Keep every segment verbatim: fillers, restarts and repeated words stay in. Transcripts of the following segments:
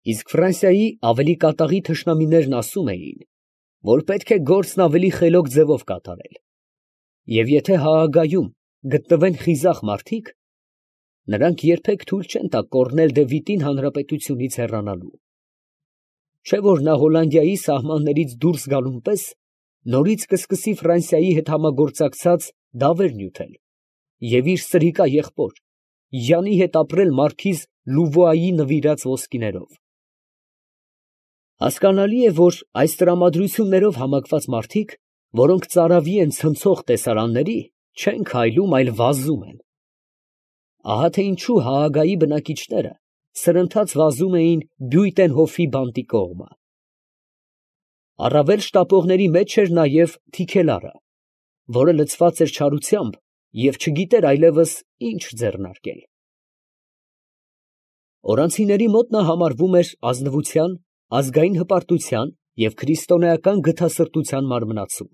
Իսկ Ֆրանսիայի ավելի կատաղի թշնամիներն ասում էին, որ պետք է գործն ավելի խելոք ձևով կատարել, և եթե Հաագայում գտնվեն խիզախ մարդիկ, նրանք երբեք թույլ չեն տա Կոռնել դե Վիտին հանրապետությունից հեռանալու, չէ՞ որ նա Հոլանդիայի սահմաններից դուրս գալուն պես նորից կսկսի Ֆրանսիայի հետ համագործակցած դավեր նյութել և իր սրիկա եղբոր Յանի հետ ապրել մարքիզ Լուվուայի նվիրած ոսկիներով։ Հասկանալի է, որ այս տրամադրություններով համակված մարդիկ, որոնք ծարավի են ցնցող տեսարանների, չեն քայլում, այլ վազում են։ Ահա թե ինչու Հաագայի բնակիչները սրընթաց վազում էին Բյույտենհոֆի բանտի կողմը։ Առավել շտապողների մեջ էր նաև Թիքելարը, որը լցված էր չարությամբ և չգիտեր այլևս ինչ ձեռնարկել։ Օրանցիների մոտ նա համարվում էր ազնվության, ազգային հպարտության և քրիստոնեական գթասրտության մարմնացու։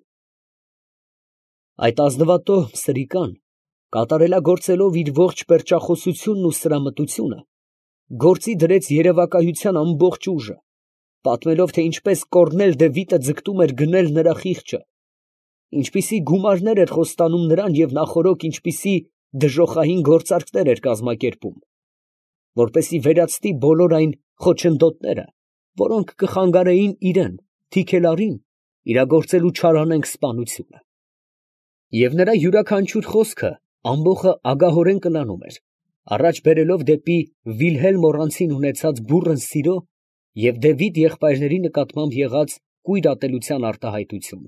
Այդ ազնվատոհ սրիկան, կատարելագործելով իր ողջ պերճախոսությունն ու սրամտությունը, գործի դրեց երևակայության ամբողջ ուժը, պատմելով, թե ինչպես Կոռնել դե Վիտը ձգտում էր գնել նրա խիղճը, ինչպիսի գումարներ էր խոստանում նրան և նախօրոք ինչպիսի դժոխային գործարքներ էր կազմակերպում, որպեսզի վերացնի բոլոր այն խոչընդոտները, որոնք կխանգարեին իրան, Թիքելարին, իրագործելու չարանենգ սպանությունը։ Եվ նրա յուրաքանչյուր խոսքը ամբոխը ագահորեն կլանում էր, առաջ բերելով դեպի Վիլհելմ օրանցին ունեցած բուռն սիրո և դե Վիտ եղբայրների նկատմամբ եղած կույր ատելության արտահայտություն։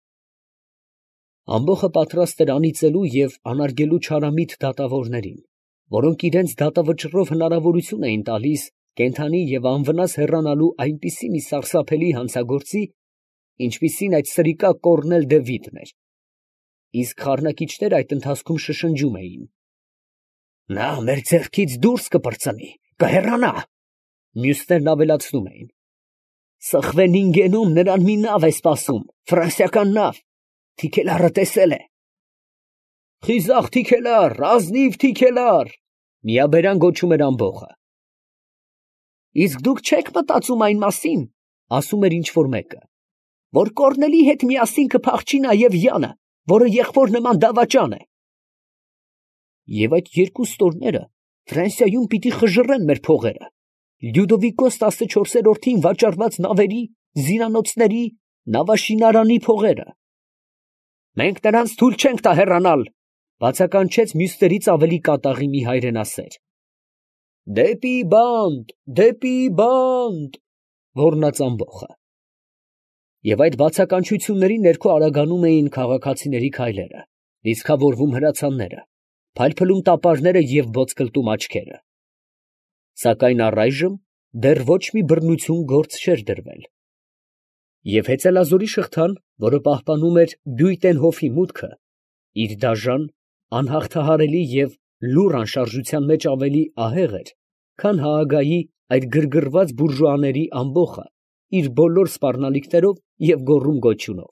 Ամբոխը պատրաստ էր անիծելու և անարգելու չարամիտ դատավորներին, որոնք իրենց դատավճռով հնարավորություն էին տալիս կենդանի և անվնաս հեռանալու այնպիսի մի սարսափելի հանցագործի, ինչպիսին այդ սրիկա Կոռնել դե Վիտն էր, իսկ խառնակիչները այդ ընթացքում շշնջում էին. «Նա մեր ձեռքից դուրս կպրծնի, կհեռանա», մյուսներն ավելացնում էին. «Սխվենինգենում նրան մի նավ է սպասում, ֆրանսիական նավ, Թիքելարը տեսել է»։ «Խիզախ Թիքելար, ազնիվ Թիքելար», միաբերան գոչում էր ամբոխը։ «Իսկ դուք չե՞ք մտածում այն մասին, ֊ ասում էր ինչ֊որ մեկը, ֊ որ Կոռնելի հետ միասին կփախչի նաև Յանը, որը եղբոր նման դավաճան է։ Եվ այդ երկու ստորները Ֆրանսիայում պիտի խժռեն մեր փողերը, Լյուդովիկոս տասնչորսերորդին վաճառված նավերի, զինանոցների, նավաշինարանի փողերը։ Մենք նրանց թույլ չենք տա հեռանալ, ֊ բացականչեց մյուսներից ավելի կատաղի մի հայրենասեր։ Դեպի բանտ, դեպի բանտ, ֊ ոռնաց ամբոխը։ Եվ այդ բացականչությունների ներքո արագանում էին քաղաքացիների քայլերը, լիցքավորվում հրացանները, փայլփլում տապարները և ոտսկլտում աչքերը։ Սակայն առայժմ դեռ ոչ մի բռնություն գործ չէր դրվել։ Եվ հեծելազորի շղթան, որը պահպանում էր Բյույտենհոֆի մուտքը, իր դաժան, անհաղթահարելի և լուռ անշարժության մեջ ավելի ահեղ էր, քան Հաագայի այդ գրգռված բուրժուաների ամբոխը իր բոլոր սպառնալիքներով և գոռում֊գոչյունով։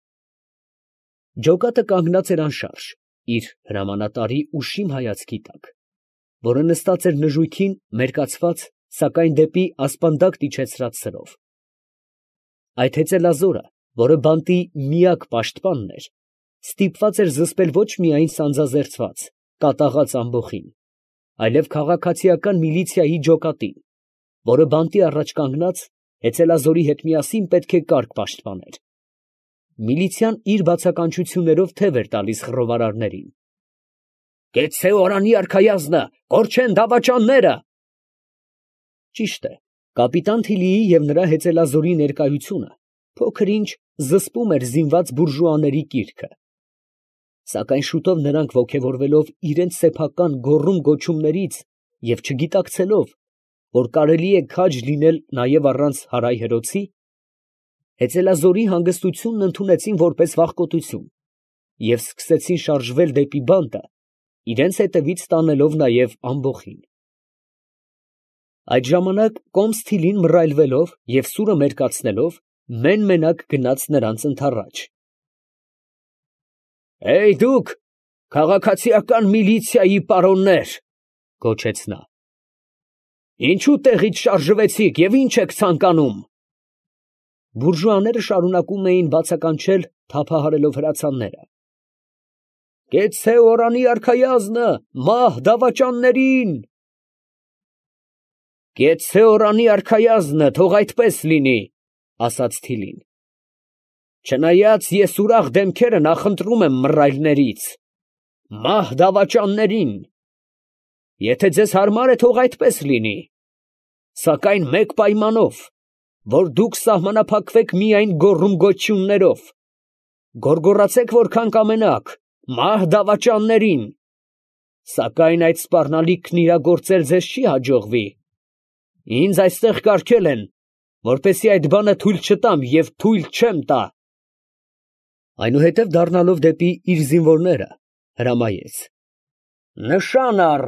Ջոկատը կանգնած էր անշարժ, իր հրամանատարի ուշիմ հայացքի տակ, որը նստած էր նժույգին մերկացված, սակայն դեպի ասպանդակ իջեցրած սրով։ Այդ հեծելազորը, որը բանտի միակ պաշտպանն էր, ստիպված էր զսպել ոչ միայն սանձազերծված, կատաղած ամբոխին, այլև քաղաքացիական միլիցիայի ջոկատին, որը բանտի առաջ կանգնած, հեծելազորի հետ միասին պետք է կարգ պաշտպաներ։ Միլիցիան իր բացականչություններով թև էր տալիս խռովարարներին. «Կեցցե օրանի արքայազնը, կորչեն դավաճանները»։ Ճիշտ է, կապիտան Թիլիի և նրա հեծելազորի ներկայությունը փոքր֊ինչ զսպում էր զինված բուրժուաների կիրքը, սակայն շուտով նրանք ոգևորվելով իրենց սեփական գոռում֊գոչումներից և չգիտակցելով, որ կարելի է քաջ լինել նաև առանց հարայ հրոցի, հեծելազորի հանգստությունն ընդունեցին որպես վախկոտություն և սկսեցին շարժվել դեպի բանտը, իրենց հետևից տանելով նաև ամբոխին։ Այդ ժամանակ կոմս Թիլին մռայլվելով և սուրը մերկացնելով, մեն֊մենակ գնաց նրանց ընդառաջ։ «Է՜յ դուք, քաղաքացիական միլիցիայի պարոննե՛ր, ֊ գոչեց նա, Ինչու տեղից շարժվեցիք և ինչ եք ցանկանում։ Բուրժուաները շարունակում էին բացականչել թափահարելով հրացանները։ Կեցցե օրանի արքայազնը, մահ դավաճաններին։ Կեցցե օրանի արքայազնը, թող այդպես լինի, ասաց Թիլին։ Չնայած ես ուրախ դեմքերը նախընտրում եմ մռայլներից, մահ դավաճաններին։ Եթե ձեզ հարմար է, թող այդպես լինի, սակայն մեկ պայմանով, որ դուք սահմանափակվեք միայն գոռում գոչյուններով, գոռգոռացեք որքան կամենաք, մահ դավաճաններին, սակայն այդ սպառնալիքն իրագործել ձեզ չի հաջողվի, ինձ այստեղ կարգել են, որպեսզի այդ բանը թույլ չտամ և թույլ չեմ տա։ Այնուհետև դառնալով դեպի իր զինվորները, հրամայեց. Նշան առ։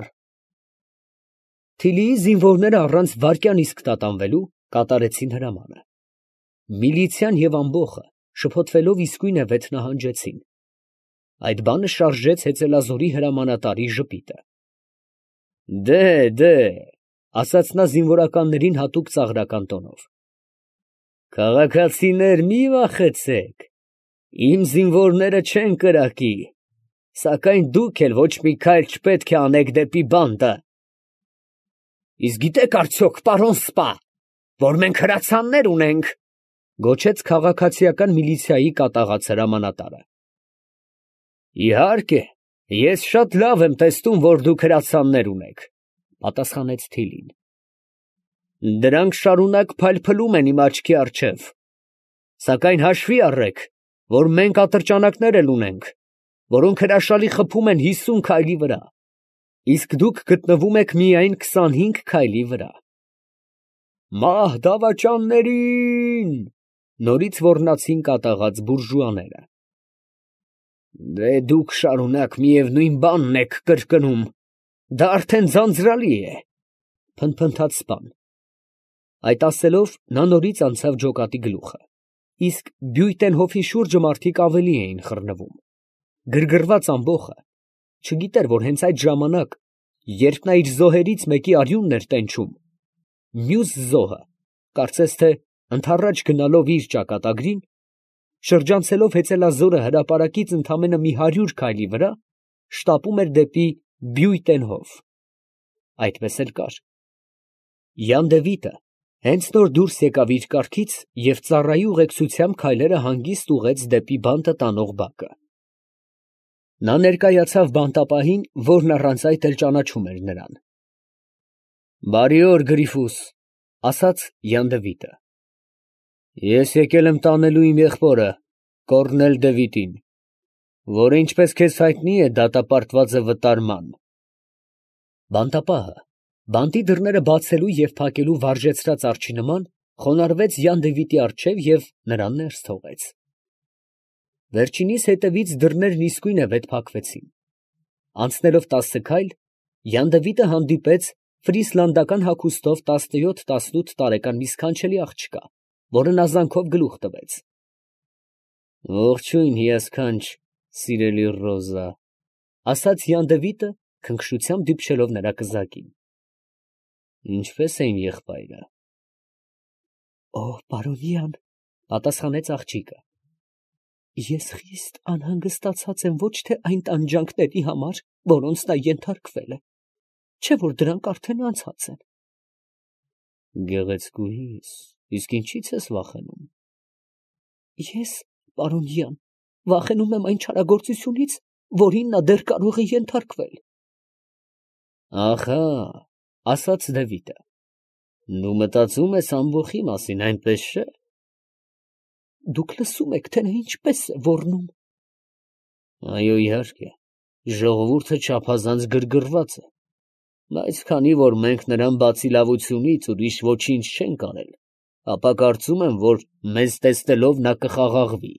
Թիլիի զինվորները առանց վայրկյան իսկ տատանվելու կատարեցին հրամանը։ Միլիցիան և ամբոխը շփոթվելով իսկույն է վեթ նահանջեցին։ Այդ բանը շարժեց հեծելազորի հրամանատարի ժպիտը։ Դե, դե, ասաց նա զինվորականներին հատուկ ծաղրական տոնով։ Քաղաքացիներ, մի վախեցեք, իմ զինվորները չեն կրակի, սակայն դուք էլ ոչ մի քայլ չպետք է անեք դեպի բանտը։ Իսկ գիտեք արդյոք, պարոն սպա, որ մենք հրացաններ ունենք, գոչեց քաղաքացիական միլիցիայի կատաղած հրամանատարը։ Իհարկե, ես շատ լավ եմ տեսնում, որ դուք հրացաններ ունեք, պատասխանեց Թիլին։ Դրանք շարունակ փայլփլում են իմ աչքի առջև, սակայն հաշվի առեք, որ մենք ատրճանակներ էլ ունենք, որոնք հրաշալի խփում են հիսուն քայլի վրա, իսկ դուք գտնվում եք միայն քսանհինգ քայլի վրա։ Մահ դավաճաններին, նորից ոռնացին կատաղած բուրժուաները։ Դե դուք շարունակ միևնույն բանն եք կրկնում, դա արդեն ձանձրալի է, փնթփնթաց սպան։ Այդ ասելով նա նորից անցավ ջոկատի գլուխը, իսկ Բյույտենհոֆի շուրջը մարդիկ ավելի էին խռնվում։ Գրգռված ամբոխը չգիտեր, որ հենց այդ ժամանակ, երբ նա իր զոհերից մեկի արյունն էր տենչում, մյուս զոհը, կարծես թե ընդառաջ գնալով իր ճակատագրին, շրջանցելով հեծելազորը հրապարակից ընդամենը մի հարյուր քայլի վրա, շտապում էր դեպի Բյույտենհոֆ։ Այդպես էլ կար։ Յան դե Վիտը հենց նոր դուրս եկավ իր կառքից և ծառայի ուղեկցությամբ քայլերը հանգիստ ուղղեց դեպի բանտը տանող բակը։ Նա ներկայացավ բանտապահին, որն առանց այդ էլ ճանաչում էր նրան։ Բարի օր, Գրիֆուս, ասաց Յան դե Վիտը։ Ես եկել եմ տանելու իմ եղբորը, Կոռնել դե Վիտին, որը, ինչպես քեզ հայտնի է, դատապարտված է վտարման։ Բանտապահը, բանտի դռները բացելու և փակելու վարժեցրած արջի նման, խոնարհվեց Յան դե Վիտի առջև և նրան ներս թողեց։ Վերջինիս հետևից դռներն իսկույն է վետ փակվեցին։ Անցնելով տասը քայլ, Յան դե Վիտը հանդիպեց ֆրիսլանդական հագուստով տասնյոթ տասնութ տարեկան մի սքանչելի աղջկա, որն ազանքով գլուխ տվեց։ Ողջույն, հիասքանչ, սիրելի Ռոզա, ասաց Յան դե Վիտը, քնքշությամբ դիպչելով նրա կզակին։ Ինչպե՞ս է իմ եղբայրը։ Օ, պարոն Յան, պատասխանեց աղջիկը, ես խիստ անհանգստացած եմ ոչ թե այն տանջանքների համար, որոնց նա ենթարկվել է, չէ որ դրանք արդեն անցած են։ Գեղեցկուհիս, իսկ ինչի՞ց ես վախենում։ Ես, պարոն Յան, վախենում եմ այն չարագործությունից, որին նա դեռ կարող է ենթարկվել։ Ահա, ասաց դե Վիտը, դու մտածում ես ամբոխի մասին, այնպես չէ։ Դուք լսում եք, թե նա ինչպես է ոռնում։ Այո, իհարկե, ժողովուրդը չափազանց գրգռված է, բայց քանի որ մենք նրան բացի լավությունից ուրիշ ոչինչ չենք արել, ապա կարծում եմ, որ մեզ տեսնելով նա կխաղաղվի։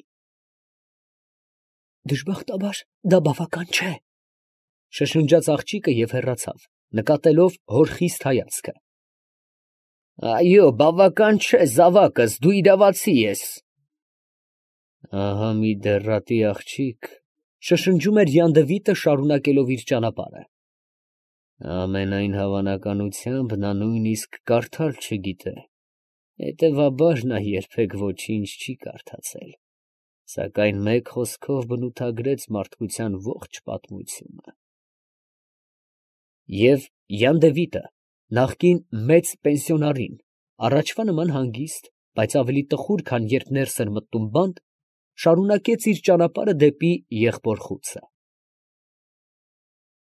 Դժբախտաբար դա բավական չէ, շշնջաց աղջիկը և հեռացավ, նկատելով հոր խիստ հայացքը։ Այո, բավական չէ, զավակս, դու իրավացի ես։ Ահա մի դեռատի աղջիկ, շշնջում էր Յան դե Վիտը, շարունակելով իր ճանապարհը։ Ամենայն հավանականությամբ նա նույնիսկ կարդալ չգիտե, հետևաբար նա երբեք ոչինչ չի կարդացել, սակայն մեկ խոսքով բնութագրեց մարդկության ողջ պատմությունը։ Եվ Յան Դևիդը նախկին մեծ պենսիոնարին, առաջվա նման հանգիստ, բայց ավելի տխուր, քան երբ ներս էր մտնում բանտ, շարունակեց իր ճանապարհը դեպի եղբոր խուցը։